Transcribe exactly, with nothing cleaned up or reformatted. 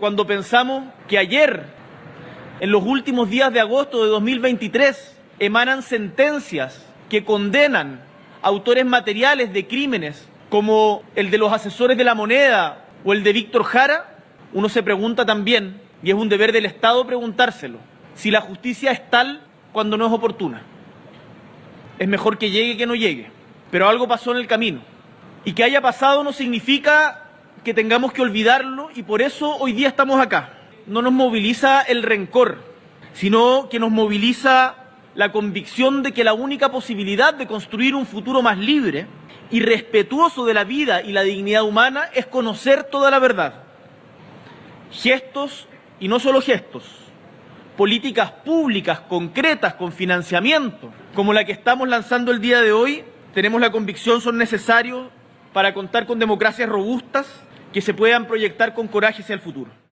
cuando pensamos que ayer, en los últimos días de agosto de dos mil veintitrés, emanan sentencias que condenan a autores materiales de crímenes como el de los asesores de La Moneda o el de Víctor Jara, uno se pregunta también, y es un deber del Estado preguntárselo, si la justicia es tal cuando no es oportuna. Es mejor que llegue que no llegue, pero algo pasó en el camino. Y que haya pasado no significa que tengamos que olvidarlo, y por eso hoy día estamos acá. No nos moviliza el rencor, sino que nos moviliza la convicción de que la única posibilidad de construir un futuro más libre y respetuoso de la vida y la dignidad humana es conocer toda la verdad. Gestos, y no solo gestos, políticas públicas concretas con financiamiento, como la que estamos lanzando el día de hoy, tenemos la convicción son necesarios para contar con democracias robustas que se puedan proyectar con coraje hacia el futuro.